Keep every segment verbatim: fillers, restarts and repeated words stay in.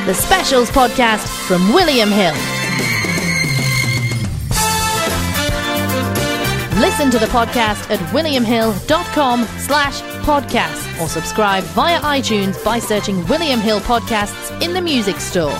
the Specials podcast from William Hill. Listen to the podcast at williamhill.com slash podcast or subscribe via iTunes by searching William Hill Podcasts in the music store.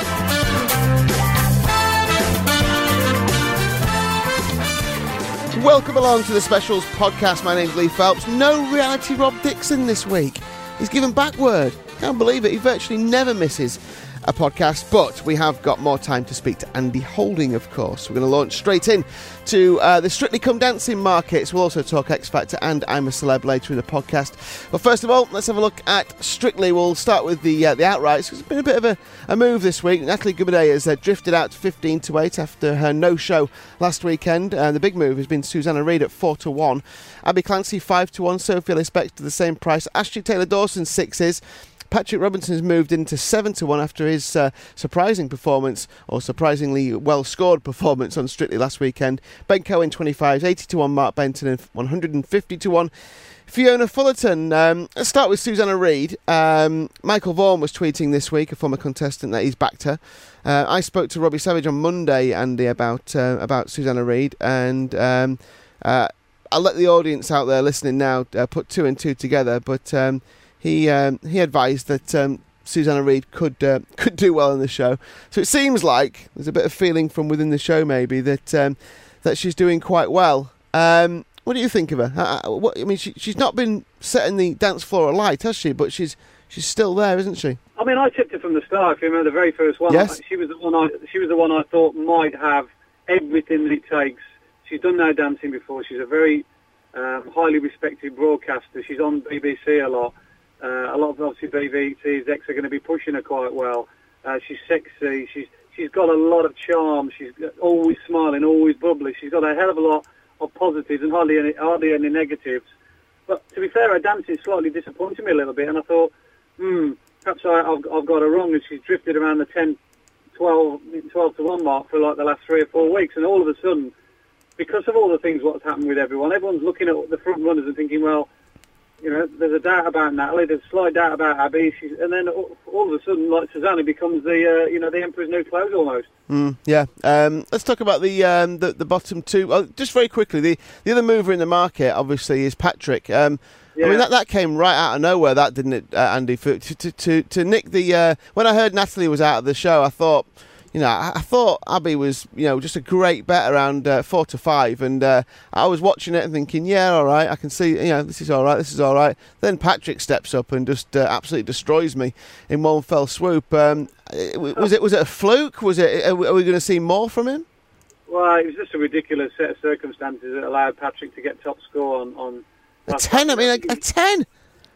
Welcome along to the Specials podcast. My name's Lee Phelps. No reality Rob Dixon this week. He's given back word. Can't believe it. He virtually never misses a podcast, but we have got more time to speak to Andy Holding, of course. We're going to launch straight in to uh, the Strictly Come Dancing markets. We'll also talk X Factor and I'm a Celeb later in the podcast. But first of all, let's have a look at Strictly. We'll start with the uh, the outrights. It's been a bit of a, a move this week. Natalie Gubernay has uh, drifted out to fifteen to eight after her no-show last weekend. Uh, the big move has been Susanna Reid at four to one. Abby Clancy five to one. Sophie Ellis-Bextor to the same price. Ashley Taylor-Dawson sixes. Patrick Robinson's moved into seven to one after his uh, surprising performance, or surprisingly well-scored performance on Strictly last weekend. Ben Cohen twenty-fives, eighty to one Mark Benton, and one hundred fifty to one Fiona Fullerton. Um, let's start with Susanna Reid. Um, Michael Vaughan was tweeting this week, a former contestant, that he's backed her. Uh, I spoke to Robbie Savage on Monday, Andy, about uh, about Susanna Reid, and um, uh, I'll let the audience out there listening now uh, put two and two together, but um, He um, he advised that um, Susanna Reid could uh, could do well in the show. So it seems like there's a bit of feeling from within the show, maybe, that um, that she's doing quite well. Um, what do you think of her? Uh, what, I mean, she, she's not been setting the dance floor alight, has she? But she's she's still there, isn't she? I mean, I tipped her from the start. If you remember the very first one, yes. she was the one. I, she was the one I thought might have everything that it takes. She's done no dancing before. She's a very um, highly respected broadcaster. She's on B B C a lot. Uh, a lot of obviously B B C's ex are going to be pushing her quite well. Uh, she's sexy. She's she's got a lot of charm. She's always smiling, always bubbly. She's got a hell of a lot of positives and hardly any hardly any negatives. But to be fair, her dancing slightly disappointed me a little bit, and I thought, hmm, perhaps I, I've, I've got her wrong, and she's drifted around the ten, twelve, twelve to one mark for like the last three or four weeks, and all of a sudden, because of all the things what's happened with everyone, everyone's looking at the front runners and thinking, well, you know, there's a doubt about Natalie, there's a slight doubt about Abby, she's, and then all, all of a sudden, like Susanna becomes the, uh, you know, the Emperor's New Clothes almost. Mm, yeah. Um, let's talk about the, um, the the bottom two. Oh, just very quickly, the, the other mover in the market, obviously, is Patrick. Um, yeah. I mean, that, that came right out of nowhere, that, didn't it, uh, Andy? For, to, to, to, to nick the... Uh, when I heard Natalie was out of the show, I thought... You know, I, I thought Abby was, you know, just a great bet around uh, four to five, and uh, I was watching it and thinking, yeah, all right, I can see, you know, this is all right, this is all right. Then Patrick steps up and just uh, absolutely destroys me in one fell swoop. Um, was it was it a fluke? Was it? Are we, we going to see more from him? Well, it was just a ridiculous set of circumstances that allowed Patrick to get top score on on a ten. I mean, a, a ten.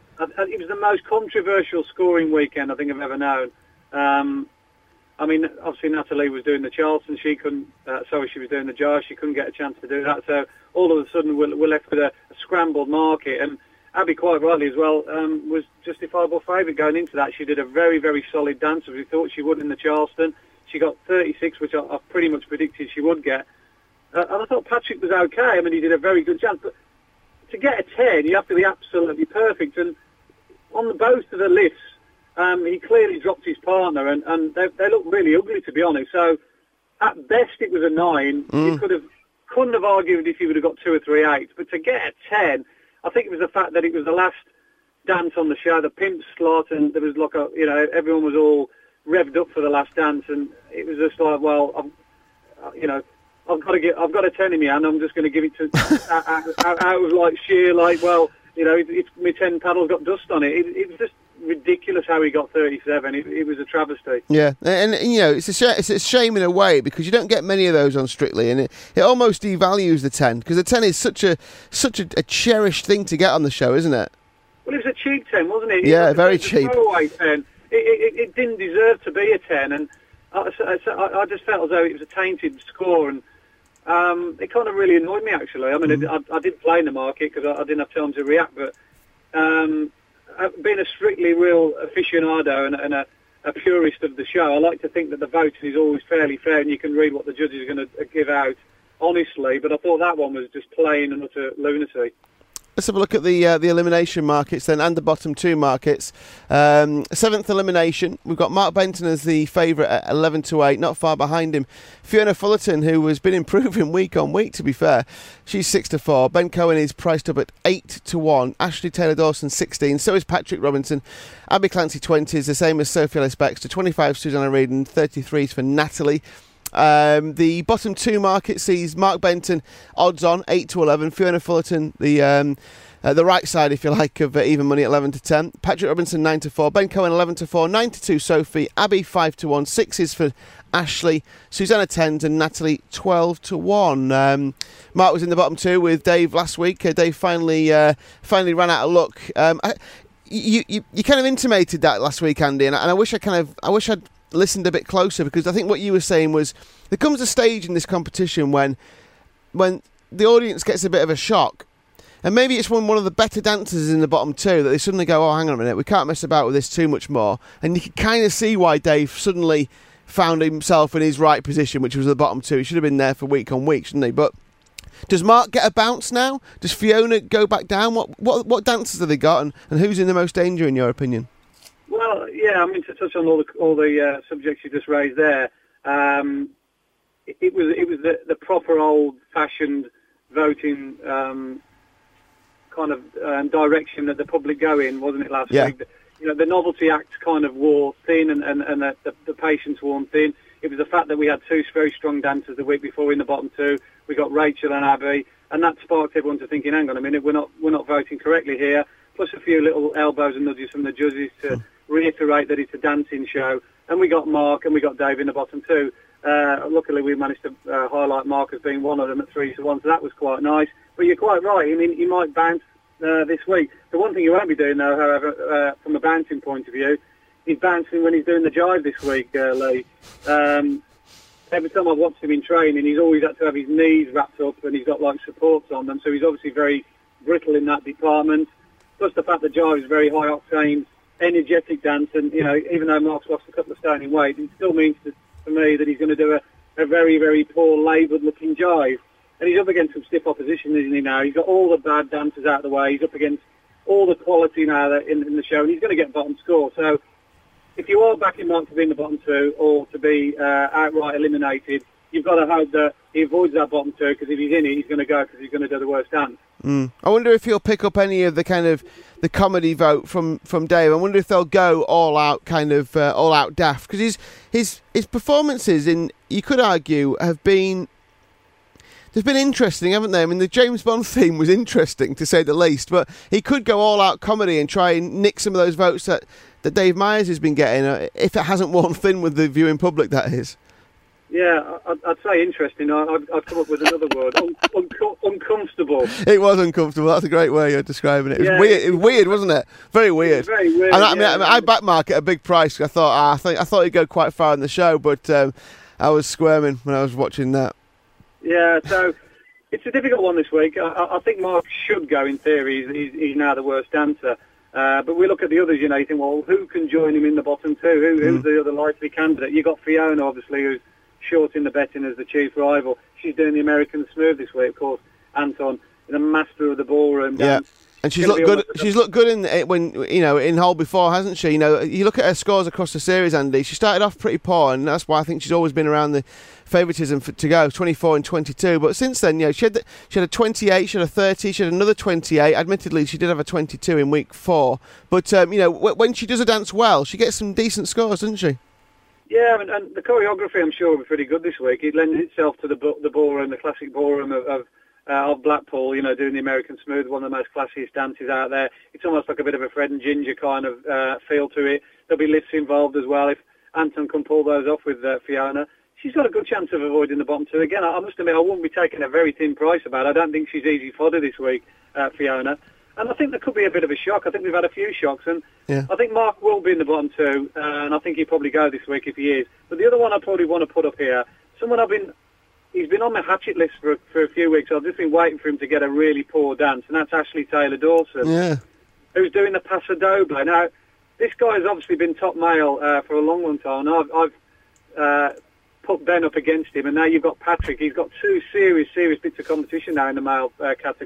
It was the most controversial scoring weekend I think I've ever known. Um, I mean, obviously Natalie was doing the Charleston. She couldn't. Uh, sorry, she was doing the Jar. She couldn't get a chance to do that. So all of a sudden, we're, we're left with a, a scrambled market. And Abby, quite rightly as well, um, was justifiable favourite going into that. She did a very, very solid dance, as we thought she would in the Charleston. She got thirty-six, which I, I pretty much predicted she would get. Uh, and I thought Patrick was okay. I mean, he did a very good dance. But to get a ten, you have to be absolutely perfect. And on the both of the lifts, Um, he clearly dropped his partner, and, and they, they look really ugly, to be honest. So, at best, it was a nine. Mm. You could have, couldn't have argued if he would have got two or three eights. But to get a ten, I think it was the fact that it was the last dance on the show, the pimp slot, and there was like a, you know, everyone was all revved up for the last dance, and it was just like, well, I'm, you know, I've got to get, I've got a ten in my hand. I'm just going to give it to out, out, out of like sheer, like, well, you know, it's it, my ten paddles got dust on it. It, it was just ridiculous how he got thirty-seven. It, it was a travesty. Yeah, and, and you know, it's a sh- it's a shame in a way, because you don't get many of those on Strictly, and it, it almost devalues the ten, because the ten is such a such a, a cherished thing to get on the show, isn't it? Well, it was a cheap ten, wasn't it? Yeah, it was very a, cheap. A throwaway ten. It, it, it didn't deserve to be a ten, and I, I, I just felt as though it was a tainted score, and um, it kind of really annoyed me, actually. I mean, mm. I, I did play in the market because I, I didn't have time to react, but um, being a strictly real aficionado and, and a, a purist of the show, I like to think that the voting is always fairly fair and you can read what the judges are going to give out honestly, but I thought that one was just plain and utter lunacy. Let's have a look at the uh, the elimination markets then, and the bottom two markets. Um, seventh elimination, we've got Mark Benton as the favourite at eleven to eight, not far behind him. Fiona Fullerton, who has been improving week on week, to be fair, she's six to four. Ben Cohen is priced up at eight to one. Ashley Taylor-Dawson sixteen. So is Patrick Robinson. Abby Clancy twenty is the same as Sophie Ellis-Bextor. twenty-five Susanna Reid and thirty-three is for Natalie. Um, the bottom two market sees Mark Benton odds on eight to eleven, Fiona Fullerton the um, uh, the right side, if you like, of uh, even money at eleven to ten, Patrick Robinson nine to four, Ben Cohen eleven to four, nine to two Sophie, Abby five to one, six is for Ashley, Susanna tens and Natalie twelve to one. Um, Mark was in the bottom two with Dave last week. Uh, Dave finally uh, finally ran out of luck. Um, I, you, you you kind of intimated that last week, Andy, and I, and I wish I kind of I wish I'd listened a bit closer, because I think what you were saying was there comes a stage in this competition when when the audience gets a bit of a shock, and maybe it's when one of the better dancers is in the bottom two that they suddenly go, oh, hang on a minute, we can't mess about with this too much more. And you can kind of see why Dave suddenly found himself in his right position, which was the bottom two. He should have been there for week on week, shouldn't he? But does Mark get a bounce now? Does Fiona go back down? What what what dancers have they got, and, and who's in the most danger in your opinion? Well, yeah, I mean, to touch on all the all the uh, subjects you just raised there, um, it, it was it was the, the proper old-fashioned voting um, kind of um, direction that the public go in, wasn't it, last yeah. week? You know, the novelty acts kind of wore thin, and, and, and the, the, the patience worn thin. It was the fact that we had two very strong dancers the week before in the bottom two. We got Rachel and Abby, and that sparked everyone to thinking, hang on a minute, we're not we're not voting correctly here. Plus a few little elbows and nudges from the judges to hmm. reiterate that it's a dancing show. And we got Mark and we got Dave in the bottom two. Uh, luckily, we managed to uh, highlight Mark as being one of them at three to one, so that was quite nice. But you're quite right. I mean, he might bounce uh, this week. The one thing he won't be doing, though, however, uh, from a bouncing point of view, he's bouncing when he's doing the jive this week, uh, Lee. Um, every time I've watched him in training, he's always had to have his knees wrapped up, and he's got like supports on them, so he's obviously very brittle in that department. Plus the fact that jive is very high octane, energetic dance, and you know, even though Mark's lost a couple of stone in weight, it still means to, for me that he's going to do a, a very, very poor, laboured-looking jive. And he's up against some stiff opposition, isn't he? Now he's got all the bad dancers out of the way. He's up against all the quality now that in, in the show, and he's going to get bottom score. So, if you are backing Mark to be in the bottom two or to be uh, outright eliminated, you've got to hope that he avoids that bottom two, because if he's in it, he's going to go because he's going to do the worst dance. Mm. I wonder if he'll pick up any of the kind of the comedy vote from, from Dave. I wonder if they'll go all out, kind of uh, all out daft, because his his his performances in, you could argue, have been they've been interesting, haven't they? I mean, the James Bond theme was interesting to say the least, but he could go all out comedy and try and nick some of those votes that, that Dave Myers has been getting, uh, if it hasn't worn thin with the viewing public, that is. Yeah, I'd, I'd say interesting. I'd, I'd come up with another word. Un, un, uncomfortable. It was uncomfortable. That's a great way of describing it. It was yeah, weird. It was weird, wasn't it? Very weird. It was very weird. And I, yeah. I mean, I, I backed Mark at a big price. I thought, ah, I think I thought he'd go quite far in the show, but um, I was squirming when I was watching that. Yeah, so it's a difficult one this week. I, I think Mark should go in theory. He's, he's, he's now the worst dancer. Uh, but we look at the others, you know, you think, well, who can join him in the bottom two? Who, who's mm. the other likely candidate? You've got Fiona, obviously, who's short in the betting as the chief rival. She's doing the American Smooth this week, of course. Anton, the master of the ballroom dance. Yeah. And she's looked good. She's looked good in when you know in Hull before, hasn't she? You know, you look at her scores across the series, Andy. She started off pretty poor, and that's why I think she's always been around the favouritism for, to go twenty-four and twenty-two. But since then, you know, she had the, she had a twenty-eight, she had a thirty, she had another twenty-eight. Admittedly, she did have a twenty-two in week four. But um, you know, w- when she does a dance well, she gets some decent scores, doesn't she? Yeah, and, and the choreography, I'm sure, will be pretty good this week. It lends itself to the the ballroom, the classic ballroom of. of Uh, of Blackpool, you know, doing the American Smooth, one of the most classiest dances out there. It's almost like a bit of a Fred and Ginger kind of uh, feel to it. There'll be lifts involved as well. If Anton can pull those off with uh, Fiona, she's got a good chance of avoiding the bottom two. Again, I, I must admit, I wouldn't be taking a very thin price about it. I don't think she's easy fodder this week, uh, Fiona. And I think there could be a bit of a shock. I think we've had a few shocks, and yeah. I think Mark will be in the bottom two, uh, and I think he'll probably go this week if he is. But the other one I probably want to put up here, someone I've been... He's been on my hatchet list for for a few weeks. I've just been waiting for him to get a really poor dance, and that's Ashley Taylor-Dawson, yeah. who's doing the Paso Doble. Now, this guy has obviously been top male uh, for a long, long time, and I've, I've uh, put Ben up against him, and now you've got Patrick. He's got two serious, serious bits of competition now in the male uh, category.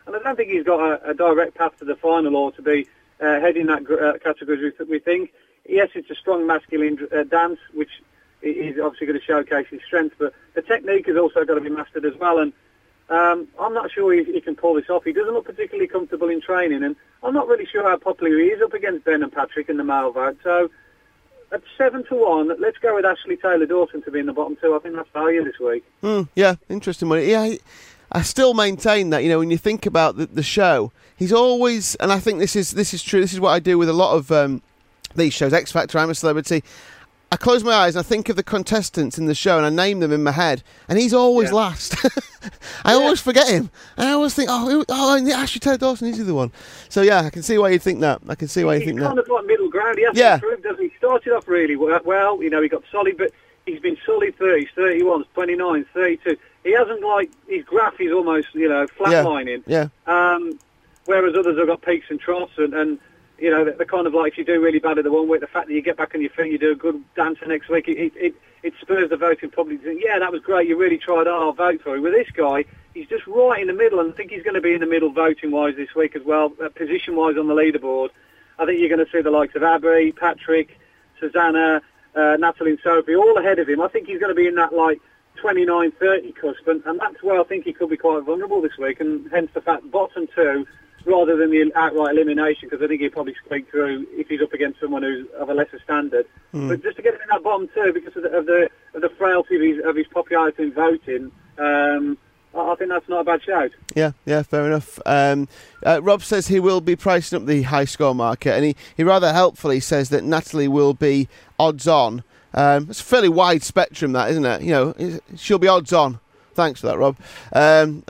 and I don't think he's got a, a direct path to the final or to be uh, heading that uh, category as we think. Yes, it's a strong masculine uh, dance, which is obviously going to showcase his strength, but the technique has also got to be mastered as well, and um, I'm not sure he, he can pull this off. He doesn't look particularly comfortable in training, and I'm not really sure how popular he is up against Ben and Patrick in the male vote, so at seven to one, let's go with Ashley Taylor-Dawson to be in the bottom two. I think that's value this week. Mm, yeah, interesting one. Yeah, I, I still maintain that, you know, when you think about the, the show, he's always, and I think this is this is true, this is what I do with a lot of um, these shows, X Factor, I'm a Celebrity. I close my eyes and I think of the contestants in the show and I name them in my head, and he's always yeah. last. I yeah. always forget him, and I always think, oh, who, oh, and Ashley Taylor-Dawson, he's the other one. So yeah, I can see why you think that. I can see why you he's think kind that. He's kind of like middle ground. He hasn't yeah. improved, doesn't he? He started off really well. You know, he got solid, but he's been solid thirties, thirty-ones, twenty-nines, thirty-two. He hasn't, like, his graph is almost, you know, flatlining. Yeah. yeah. Um, whereas others have got peaks and troughs, and, and you know, they're kind of like, if you do really bad at the one week, the fact that you get back on your feet, you do a good dancer next week, it it, it spurs the voting public to think, yeah, that was great, you really tried hard, I'll vote for you. With this guy, he's just right in the middle, and I think he's going to be in the middle voting-wise this week as well, uh, position-wise on the leaderboard. I think you're going to see the likes of Abby, Patrick, Susanna, uh, Natalie and Sophie, all ahead of him. I think he's going to be in that, like, twenty-nine thirty cusp, and, and that's where I think he could be quite vulnerable this week, and hence the fact bottom two, rather than the outright elimination, because I think he'll probably squeak through if he's up against someone who's of a lesser standard. Mm. But just to get him in that bottom two, because of the of the, of the frailty of his, of his popularity in voting, um, I think that's not a bad shout. Yeah, yeah, fair enough. Um, uh, Rob says he will be pricing up the high score market, and he, he rather helpfully says that Natalie will be odds on. Um, it's a fairly wide spectrum, that, isn't it? You know, she'll be odds on. Thanks for that, Rob. Um,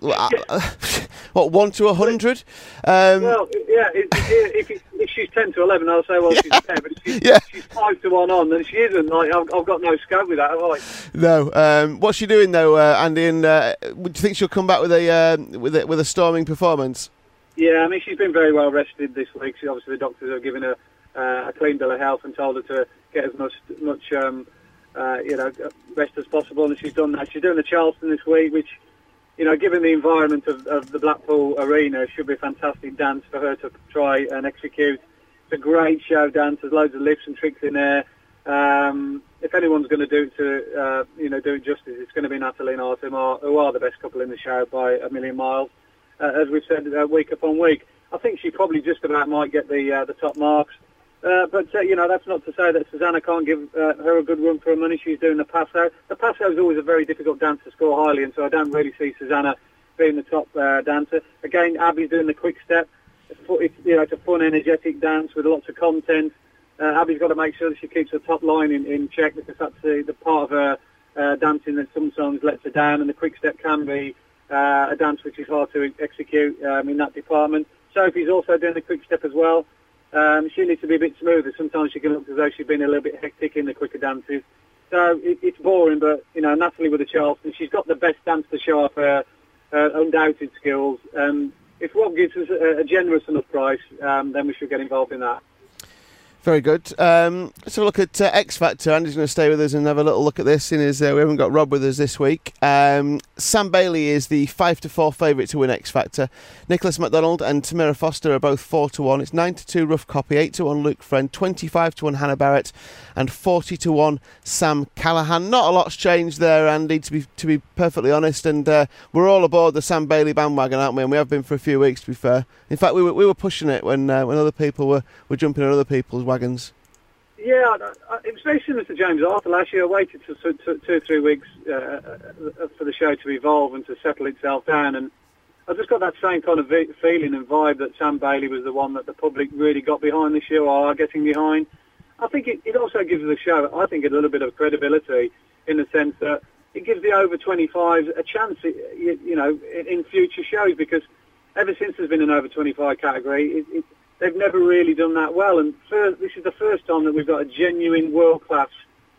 what, one to a hundred? Um, well, yeah, it, it, if, if she's ten to eleven, I'll say, well, yeah. she's ten, but if she's, yeah. she's five to one on, then she isn't. Like, I've, I've got no scope with that, have I? No. Um, what's she doing, though, uh, Andy? And, uh, do you think she'll come back with a, uh, with a with a storming performance? Yeah, I mean, she's been very well rested this week. She, obviously, the doctors have given her uh, a clean bill of health and told her to get as much, much um, uh, you know, rest as possible, and she's done that. She's doing the Charleston this week, which, you know, given the environment of, of the Blackpool Arena, should be a fantastic dance for her to try and execute. It's a great show dance. There's loads of lifts and tricks in there. Um, if anyone's going to do it to, uh, you know, do it justice, it's going to be Natalie and Artem, who are the best couple in the show by a million miles. Uh, as we've said, uh, week upon week, I think she probably just about might get the uh, the top marks. Uh, but, uh, you know, that's not to say that Susanna can't give uh, her a good run for her money. She's doing the passo. The passo is always a very difficult dance to score highly, and so I don't really see Susanna being the top uh, dancer. Again, Abby's doing the quick step. It's, you know, it's a fun, energetic dance with lots of content. Uh, Abby's got to make sure that she keeps her top line in, in check, because that's the, the part of her uh, dancing that sometimes lets her down, and the quick step can be uh, a dance which is hard to execute um, in that department. Sophie's also doing the quick step as well. Um, she needs to be a bit smoother. Sometimes she can look as though she's been a little bit hectic in the quicker dances. So it, it's boring, but, you know, Natalie with the Charleston, she's got the best dance to show off her uh, undoubted skills. Um, if Rob gives us a, a generous enough price, um, then we should get involved in that. Very good. Um, let's have a look at uh, X Factor. Andy's going to stay with us and have a little look at this. In his, uh, we haven't got Rob with us this week. Um, Sam Bailey is the five to four favourite to win X Factor. Nicholas MacDonald and Tamira Foster are both four to one. It's nine to two Rough Copy, eight to one Luke Friend, twenty-five to one Hannah Barrett, and forty to one Sam Callahan. Not a lot's changed there, Andy, to be to be perfectly honest. And uh, we're all aboard the Sam Bailey bandwagon, aren't we? And we have been for a few weeks, to be fair. In fact, we were we were pushing it when uh, when other people were, were jumping on other people's wagons. Yeah, it was very similar to James Arthur last year. I waited for two, two, two or three weeks uh, for the show to evolve and to settle itself down, and I just got that same kind of feeling and vibe that Sam Bailey was the one that the public really got behind this year, or are getting behind. I think it, it also gives the show, I think, a little bit of credibility in the sense that it gives the over twenty-fives a chance, you, you know, in, in future shows, because ever since there's been an over twenty-five category, it, it, they've never really done that well, and first, this is the first time that we've got a genuine world-class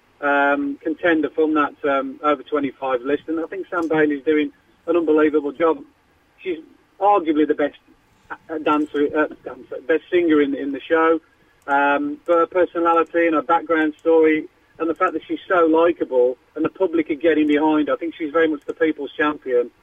um, contender from that um, over twenty-five list, and I think Sam Bailey's doing an unbelievable job. She's arguably the best dancer, uh, dancer best singer in, in the show, um, but her personality and her background story, and the fact that she's so likeable, and the public are getting behind her. I think she's very much the people's champion.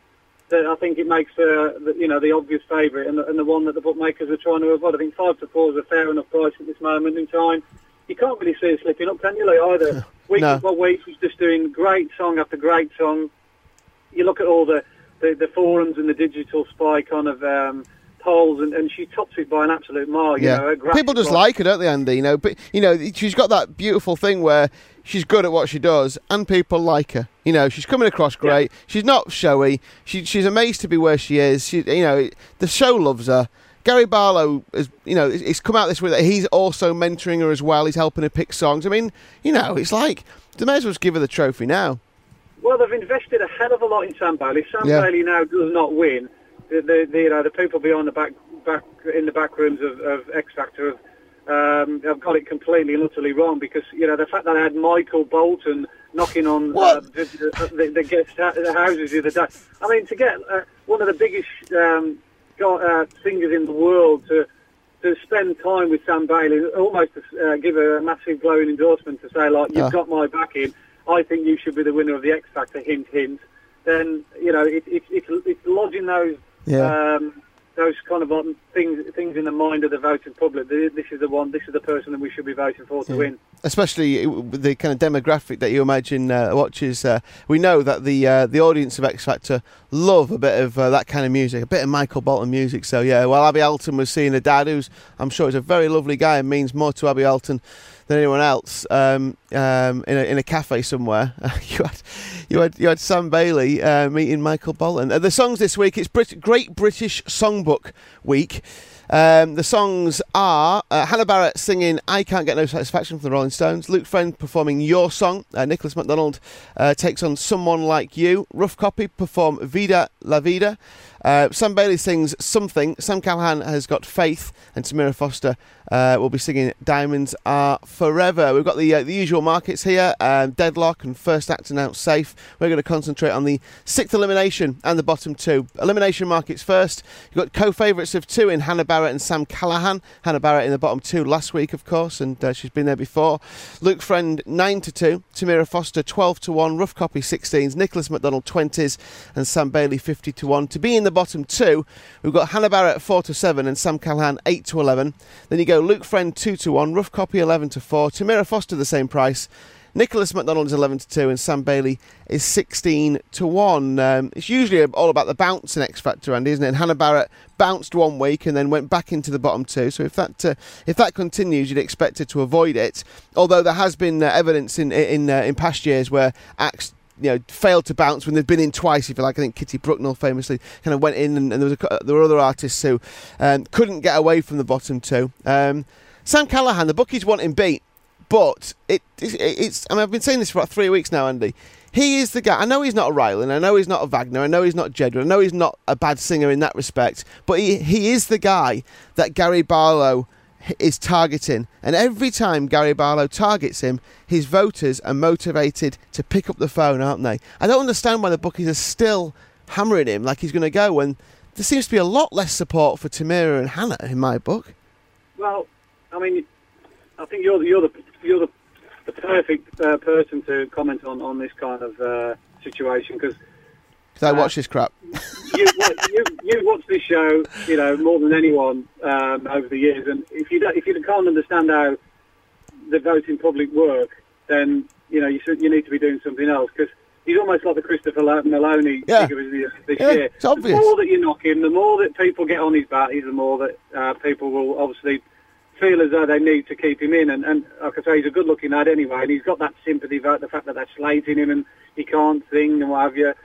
that I think it makes uh, the, you know the obvious favourite and the, and the one that the bookmakers are trying to avoid. I think five to four is a fair enough price at this moment in time. You can't really see it slipping up, can you, Lee, either? Week No. upon week, he's just doing great song after great song. You look at all the, the, the forums and the Digital Spy kind of um, polls, and, and she tops it by an absolute mile. You Yeah, know, her graphic people just line- like her, don't they, Andy? You know, but you know, she's got that beautiful thing where she's good at what she does, and people like her. You know, she's coming across great. Yeah. She's not showy. She, she's amazed to be where she is. She, you know, the show loves her. Gary Barlow has, you know, it's come out this week that he's also mentoring her as well. He's helping her pick songs. I mean, you know, it's like they may as well just give her the trophy now. Well, they've invested a hell of a lot in Sam Bailey. If Sam Yeah. Bailey now does not win, the, the, the you know the people behind the back back in the back rooms of, of X Factor have, um, have got it completely and utterly wrong, because you know the fact that I had Michael Bolton knocking on uh, the, the, the guest the houses the other day. I mean, to get uh, one of the biggest um, got, uh, singers in the world to to spend time with Sam Bailey, almost to uh, give her a massive glowing endorsement to say, like, you've Oh. got my backing, I think you should be the winner of the X Factor, hint, hint, then, you know, it, it, it's it's lodging those Yeah. um, those kind of um, things things in the mind of the voting public. This is the one, this is the person that we should be voting for to Yeah. win. Especially with the kind of demographic that you imagine uh, watches. Uh, we know that the uh, the audience of X Factor love a bit of uh, that kind of music, a bit of Michael Bolton music. So yeah, while Abby Alton was seeing a dad who's, I'm sure, is a very lovely guy and means more to Abby Alton than anyone else, um, um, in a in a cafe somewhere. you had you had you had Sam Bailey uh, meeting Michael Bolton. Uh, the songs this week, it's Brit- Great British Songbook Week. Um, the songs are uh, Hannah Barrett singing I Can't Get No Satisfaction from the Rolling Stones, Luke Friend performing Your Song, uh, Nicholas MacDonald uh, takes on Someone Like You, Rough Copy perform Vida La Vida, uh, Sam Bailey sings Something, Sam Callahan has got Faith, and Tamira Foster uh, will be singing Diamonds Are Forever. We've got the, uh, the usual markets here, um, Deadlock and First Act Announced Safe. We're going to concentrate on the sixth elimination and the bottom two. Elimination markets first. You've got co-favourites of two in Hannah Barrett and Sam Callahan. Hannah Barrett in the bottom two last week, of course, and uh, she's been there before. Luke Friend nine to two, Tamira Foster twelve to one, Rough Copy sixteens, Nicholas MacDonald twenties, and Sam Bailey fifty to one. To be in the bottom two, we've got Hannah Barrett four to seven and Sam Callahan eight to eleven. Then you go Luke Friend two to one, Rough Copy eleven to four, Tamira Foster the same price, Nicholas MacDonald is eleven to two, and Sam Bailey is sixteen to one. Um, it's usually all about the bounce in X Factor, Andy, isn't it? And Hannah Barrett bounced one week and then went back into the bottom two. So if that uh, if that continues, you'd expect her to avoid it. Although there has been uh, evidence in in uh, in past years where acts, you know, failed to bounce when they've been in twice, if you like. I think Kitty Brucknell famously kind of went in, and, and there was a, there were other artists who um, couldn't get away from the bottom two. Um, Sam Callahan, the bookies want him beat. But it, it, it's, I mean, I've been saying this for about three weeks now, Andy. He is the guy. I know he's not a Ryland. I know he's not a Wagner. I know he's not Jedward. I know he's not a bad singer in that respect. But he, he is the guy that Gary Barlow is targeting. And every time Gary Barlow targets him, his voters are motivated to pick up the phone, aren't they? I don't understand why the bookies are still hammering him like he's going to go, when there seems to be a lot less support for Tamira and Hannah in my book. Well, I mean, I think you're the, you're the you're the, the perfect uh, person to comment on, on this kind of uh, situation, because Because I uh, watch this crap. you, you you watch this show, you know, more than anyone um, over the years, and if you don't, if you can't understand how the voting public work, then you know you should, you need to be doing something else, because he's almost like the Christopher Maloney Yeah. figure this, this Yeah, year. it's obvious. The more that you knock him, the more that people get on his back, the more that uh, people will obviously feel as though they need to keep him in. And, and like I say, he's a good-looking lad anyway, and he's got that sympathy about the fact that they're slating him and he can't sing and what have you.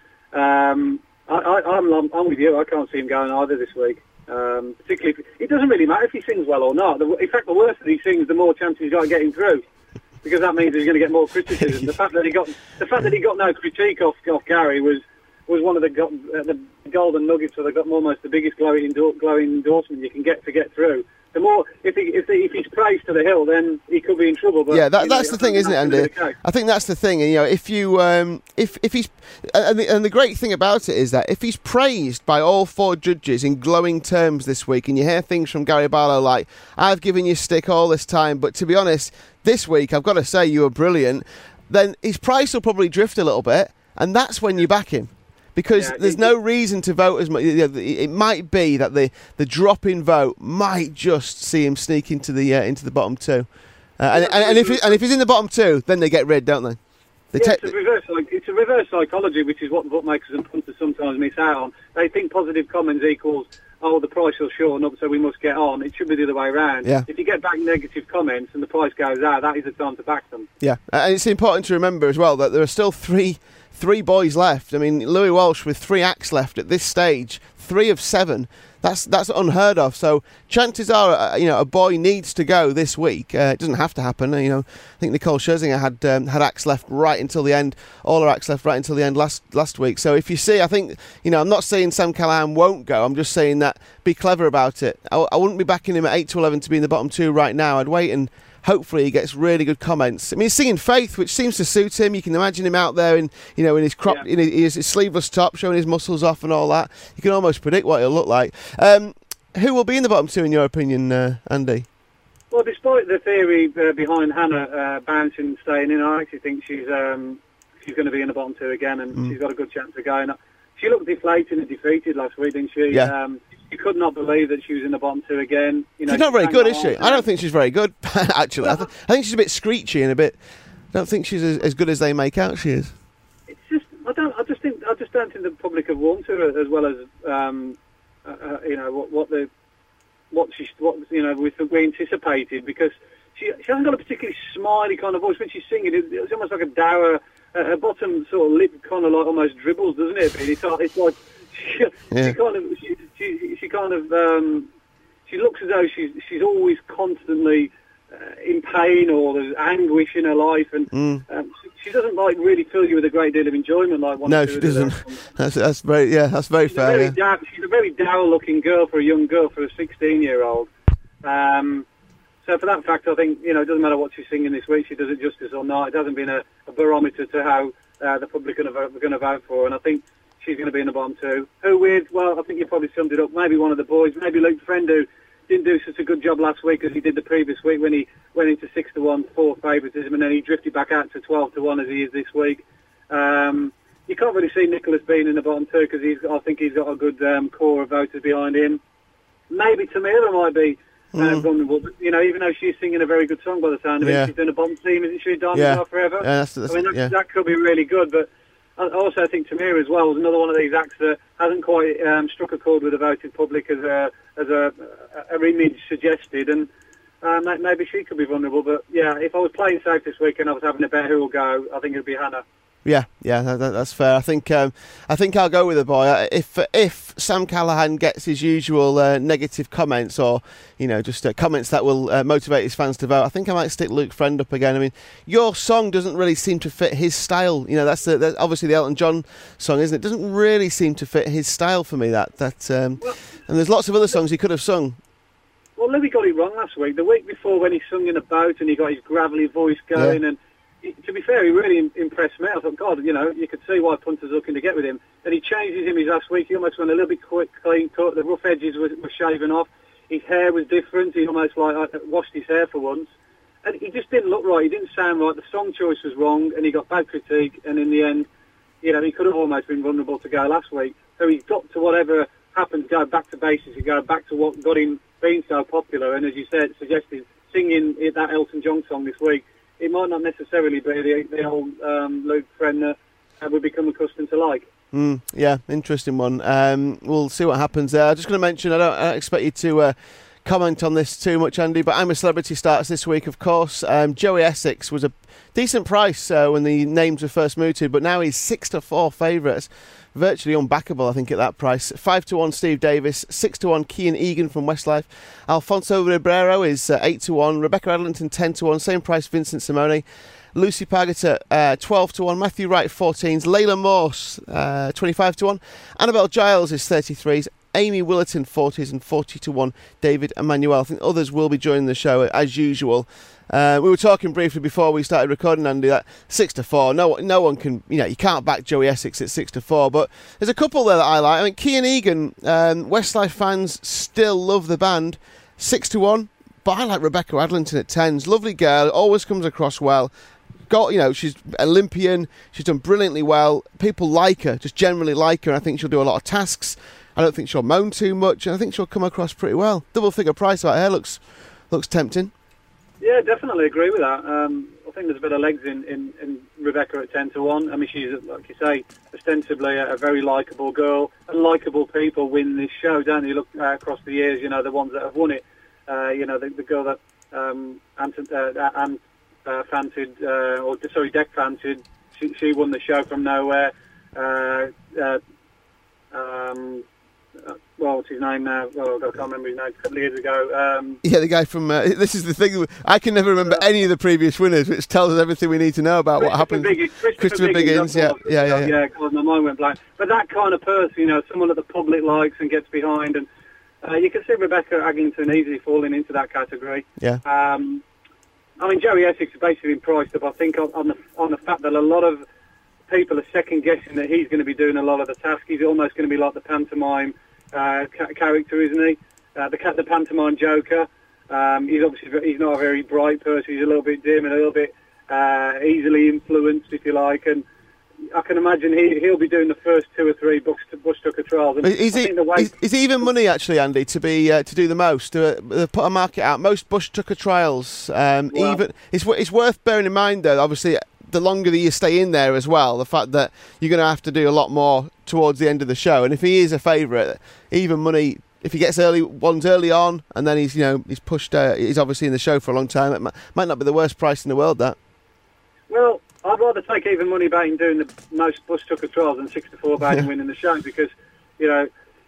Um, I, I, I'm, I'm with you. I can't see him going either this week. Um, particularly, if, it doesn't really matter if he sings well or not. The, in fact, the worse that he sings, the more chance he's got of getting through, because that means he's going to get more criticism. The fact that he got the fact that he got no critique off, off Gary was was one of the, go, uh, the golden nuggets, where they got almost the biggest glowing, endor- glowing endorsement you can get to get through. The more, if he, if, he, if he's praised to the hill, then he could be in trouble. But, yeah, that, you know, that's the thing, isn't it, that's Andy? the I think that's the thing. And you know, if you, um, if if he's, and the, and the great thing about it is that if he's praised by all four judges in glowing terms this week, and you hear things from Gary Barlow like, "I've given you stick all this time, but to be honest, this week I've got to say you were brilliant," then his price will probably drift a little bit, and that's when you back him. because Yeah, there's it- no reason to vote as much. It might be that the, the drop in vote might just see him sneak into the uh, into the bottom two, uh, and, and, and if he, and if he's in the bottom two, then they get rid, don't they? They Yeah, take it's a reverse. Like, it's a reverse psychology, which is what the bookmakers and punters sometimes miss out on. They think positive comments equals, oh, the price will shorten up, so we must get on. It should be the other way around. Yeah. If you get back negative comments and the price goes out, that is the time to back them. Yeah, and it's important to remember as well that there are still three three boys left. I mean, Louis Walsh with three acts left at this stage, three of seven. That's that's unheard of. So chances are, uh, you know, a boy needs to go this week. Uh, it doesn't have to happen. You know, I think Nicole Scherzinger had um, had acts left right until the end. All her acts left right until the end last last week. So if you see, I think, you know, I'm not saying Sam Callahan won't go. I'm just saying that be clever about it. I, I wouldn't be backing him at eight to eleven to be in the bottom two right now. I'd wait and hopefully he gets really good comments. I mean, he's singing Faith, which seems to suit him. You can imagine him out there in, you know, in his crop, Yeah. in his, his sleeveless top, showing his muscles off and all that. You can almost predict what he'll look like. Um, who will be in the bottom two, in your opinion, uh, Andy? Well, despite the theory uh, behind Hannah uh, bouncing and staying in, I actually think she's um, she's going to be in the bottom two again, and Mm. she's got a good chance of going. She looked deflated and defeated last week, didn't she? Yeah. Um, you could not believe that she was in the bottom two again. You know, She's not very sang good, is on. she? I don't think she's very good, actually. I, th- I think she's a bit screechy and a bit... I don't think she's as, as good as they make out she is. It's just I don't I just think I just don't think the public have warmed to her as well as um, uh, uh, you know what, what the what she what you know we we anticipated, because she she hasn't got a particularly smiley kind of voice when she's singing. It, it's almost like a dour. Uh, her bottom sort of lip kind of like almost dribbles, doesn't it? It's, it's like she, Yeah. she kind of she she, she kind of um, she looks as though she's she's always constantly uh, in pain, or there's anguish in her life, and Mm. um, she, she doesn't like really fill you with a great deal of enjoyment like one. No, or two she of the doesn't. others. That's, that's very, yeah, that's very She's a fair, very yeah. dour, she's a very dour-looking girl for a young girl, for a sixteen-year-old. Um, so for that fact, I think, you know, it doesn't matter what she's singing this week, she does it justice or not. It hasn't been a, a barometer to how uh, the public are going to vote for her, and I think she's going to be in the bottom two. Who with? Well, I think you probably summed it up. Maybe one of the boys, maybe Luke Friend, who didn't do such a good job last week as he did the previous week when he went into six to one, four favouritism, and then he drifted back out to twelve to one as he is this week. Um, you can't really see Nicholas being in the bottom two because he's, I think he's got a good um, core of voters behind him. Maybe Tamira might be uh, Mm. vulnerable, but, you know, even though she's singing a very good song by the sound of Yeah. it, she's doing a bomb team, isn't she? Diamond Yeah. Star Forever. Yeah, that's, that's, I mean, that, yeah. that could be really good, but I also think Tamira as well is another one of these acts that hasn't quite um, struck a chord with the voting public as a as a, a, a image suggested, and uh, ma- maybe she could be vulnerable. But yeah, if I was playing safe this weekend, I was having a bet who will go. I think it'd be Hannah. Yeah, yeah, that, that- that's fair. I think um, I think I'll go with the boy. Uh, If if Sam Callahan gets his usual uh, negative comments, or you know, just uh, comments that will uh, motivate his fans to vote, I think I might stick Luke Friend up again. I mean, your song doesn't really seem to fit his style. You know, that's, the, that's obviously the Elton John song, isn't it? It doesn't really seem to fit his style for me. That that um, Well- and there's lots of other songs he could have sung. Well, Louis got it wrong last week. The week before, when he sung in a boat and he got his gravelly voice going, and he, to be fair, he really im- impressed me. I thought, God, you know, you could see why punters are looking to get with him. And he changed his image last week. He almost went a little bit quick, clean cut. The rough edges were, were shaven off. His hair was different. He almost like uh, washed his hair for once. And he just didn't look right. He didn't sound right. The song choice was wrong, and he got bad critique. And in the end, you know, he could have almost been vulnerable to go last week. So he's got to whatever happened, go back to basics and go back to what got him being so popular. And as you said, suggested singing that Elton John song this week, it might not necessarily be the, the old um, Luke Friend that uh, we've become accustomed to like. Mm, yeah, interesting one. Um, we'll see what happens there. I'm just going to mention, I don't, I don't expect you to uh, comment on this too much, Andy, but I'm a Celebrity starts this week, of course. Um, Joey Essex was a decent price uh, when the names were first mooted, but now he's six to four favourites. Virtually unbackable, I think, at that price. Five to one, Steve Davis. Six to one, Kian Egan from Westlife. Alfonso Ribeiro is uh, eight to one. Rebecca Adlington, ten to one. Same price, Vincent Simone. Lucy Paget uh, twelve to one. Matthew Wright, fourteens. Layla Morse, uh, twenty-five to one. Annabelle Giles is thirty-threes. Amy Willerton, forties, and forty to one, David Emmanuel. I think others will be joining the show as usual. Uh, we were talking briefly before we started recording, Andy, that six to four. No, no one can, you know, you can't back Joey Essex at six to four. But there's a couple there that I like. I mean, Kian Egan, um, Westlife fans still love the band. Six to one. But I like Rebecca Adlington at tens. Lovely girl, always comes across well. got, you know, she's Olympian. She's done brilliantly well. People like her, just generally like her. I think she'll do a lot of tasks. I don't think she'll moan too much, and I think she'll come across pretty well. Double figure price about her looks looks tempting. Yeah, definitely agree with that. Um, I think there's a bit of legs in, in, in Rebecca at ten to one. I mean, she's, like you say, ostensibly a, a very likeable girl. And likeable people win this show, don't you? Look uh, across the years, you know, the ones that have won it. Uh, you know, the, the girl that um, Ant, uh, Ant uh, fancied, uh, or sorry, Deck fancied, she, she won the show from nowhere. Uh, uh, um, Uh, well, what's his name now? Well, I can't remember his name. A couple of years ago. Um, yeah, the guy from... Uh, this is the thing. I can never remember uh, any of the previous winners, which tells us everything we need to know about what happened. Biggins, Christopher, Christopher Biggins, Biggins yeah, yeah, yeah, yeah. Yeah, God, my mind went blank. But that kind of person, you know, someone that the public likes and gets behind. And uh, you can see Rebecca Adlington easily falling into that category. Yeah. Um, I mean, Joey Essex has basically been priced up, I think, on, on, the, on the fact that a lot of people are second-guessing that he's going to be doing a lot of the tasks. He's almost going to be like the pantomime Uh, ca- character, isn't he? Uh, the the pantomime Joker. Um, he's obviously he's not a very bright person. He's a little bit dim and a little bit uh, easily influenced, if you like. And I can imagine he he'll be doing the first two or three Bush, Bush Tucker trials. And is, I he, think the way is, is he even money actually, Andy, to be uh, to do the most? To uh, put a market out, most Bush Tucker trials. Um, well, even it's it's worth bearing in mind though. Obviously, the longer that you stay in there as well, the fact that you're going to have to do a lot more towards the end of the show. And if he is a favourite, even money, if he gets early ones early on, and then he's, you know, he's pushed, uh, he's obviously in the show for a long time, it might, might not be the worst price in the world, that. Well, I'd rather take even money about him doing the most Bush Tucker trials than six to four about him winning the show, because, you know,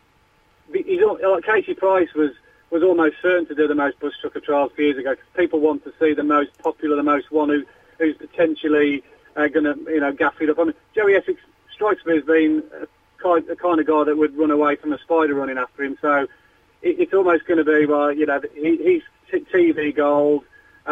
he's, like Casey Price was, was almost certain to do the most Bush Tucker trials a few years ago, because people want to see the most popular, the most one who who's potentially uh, going to, you know, gaff it up. I mean, Joey Essex strikes me as being a kind, a kind of guy that would run away from a spider running after him. So it, it's almost going to be, well, you know, he, he's T V gold,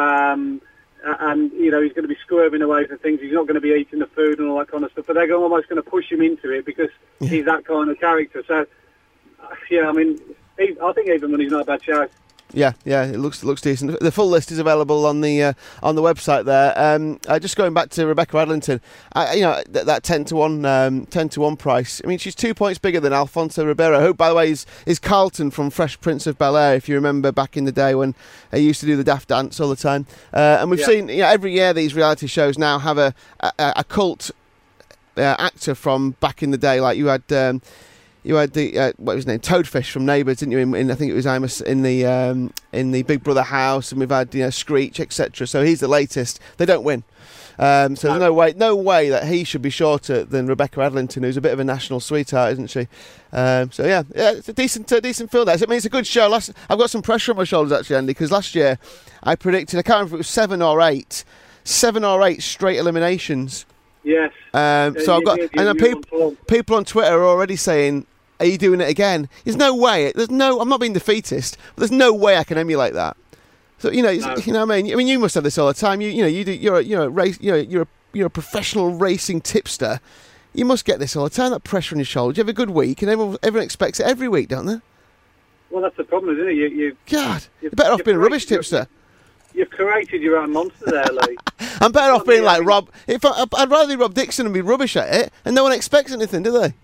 um, and, you know, he's going to be swerving away from things. He's not going to be eating the food and all that kind of stuff. But they're almost going to push him into it because yeah. he's that kind of character. So, yeah, I mean, he, I think even money's not a bad shout. Yeah, yeah, it looks it looks decent. The full list is available on the uh, on the website there. Um, uh, just going back to Rebecca Adlington, I, you know th- that ten to one, um, ten to one price. I mean, she's two points bigger than Alfonso Ribeiro, who, by the way, is, is Carlton from Fresh Prince of Bel-Air. If you remember back in the day when he used to do the daft dance all the time, uh, and we've yeah. seen, you know, every year these reality shows now have a a, a cult uh, actor from back in the day. Like you had. Um, You had the uh, what was his name, Toadfish from Neighbours, didn't you? In, in I think it was Imus in the um, in the Big Brother house, and we've had, you know, Screech, et cetera. So he's the latest. They don't win, um, so there's no way, no way that he should be shorter than Rebecca Adlington, who's a bit of a national sweetheart, isn't she? Um, so yeah, yeah, it's a decent, uh, decent field. I mean, it's a good show. Last, I've got some pressure on my shoulders actually, Andy, because last year I predicted, I can't remember if it was seven or eight, seven or eight straight eliminations. Yes. Um, so I've got, and then people, people on Twitter are already saying, "Are you doing it again?" There's no way. There's no. I'm not being defeatist, but there's no way I can emulate that. So you know, no. you know what I mean. I mean, you must have this all the time. You, you know, you do. You're, a, you're a race. You know, you're a, you're a professional racing tipster. You must get this all the time. That pressure on your shoulders. You have a good week, and everyone, everyone expects it every week, don't they? Well, that's the problem, isn't it? You, you God, you're better off being a rubbish tipster. You've created your own monster there, Lee. I'm better off being like Rob. If I, I'd rather be Rob Dixon and be rubbish at it, and no one expects anything, do they?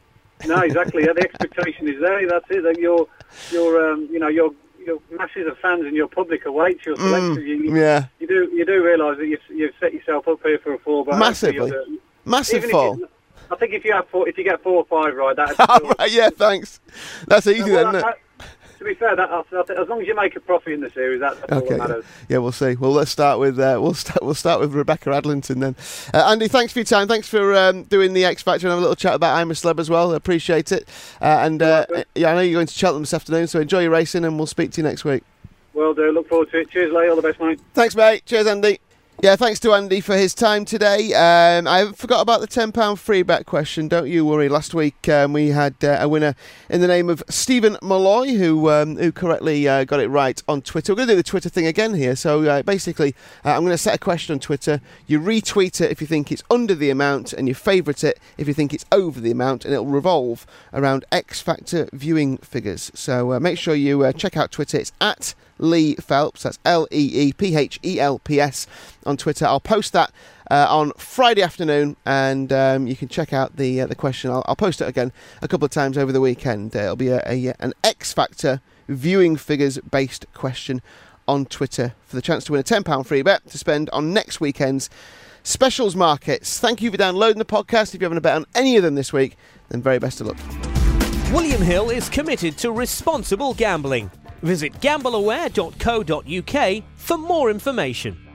No, exactly. Yeah, the expectation is there. That's it. That your, your, um, you know, your, your masses of fans and your public await your selection. Mm, you, yeah. You do, you do realise that you've, you've set yourself up here for a fall. But massively, the, massive fall. You, I think if you have four, if you get four or five right, that's right, yeah. Thanks. That's easy, well, then, isn't it? I, To be fair, that, as long as you make a profit in the series, that's, that's okay, all that matters. Yeah, we'll see. Well, let's start with uh, we'll start we'll start with Rebecca Adlington then. Uh, Andy, thanks for your time. Thanks for um, doing the X Factor and have a little chat about I'm a Celeb as well. I appreciate it. Uh, and uh, yeah, I know you're going to Cheltenham this afternoon, so enjoy your racing, and we'll speak to you next week. Well, do. Look forward to it. Cheers, Lee. All the best, mate. Thanks, mate. Cheers, Andy. Yeah, thanks to Andy for his time today. Um, I forgot about the ten pound free bet question. Don't you worry. Last week um, we had uh, a winner in the name of Stephen Malloy, who um, who correctly uh, got it right on Twitter. We're going to do the Twitter thing again here. So uh, basically, uh, I'm going to set a question on Twitter. You retweet it if you think it's under the amount, and you favourite it if you think it's over the amount, and it'll revolve around X Factor viewing figures. So uh, make sure you uh, check out Twitter. It's at Lee Phelps. That's L E E P H E L P S on Twitter. I'll post that uh, on Friday afternoon, and um, you can check out the uh, the question. I'll, I'll post it again a couple of times over the weekend. Uh, it'll be a, a an X Factor viewing figures based question on Twitter for the chance to win a ten pounds free bet to spend on next weekend's specials markets. Thank you for downloading the podcast. If you haven't bet on any of them this week, then very best of luck. William Hill is committed to responsible gambling. Visit gamble aware dot co dot uk for more information.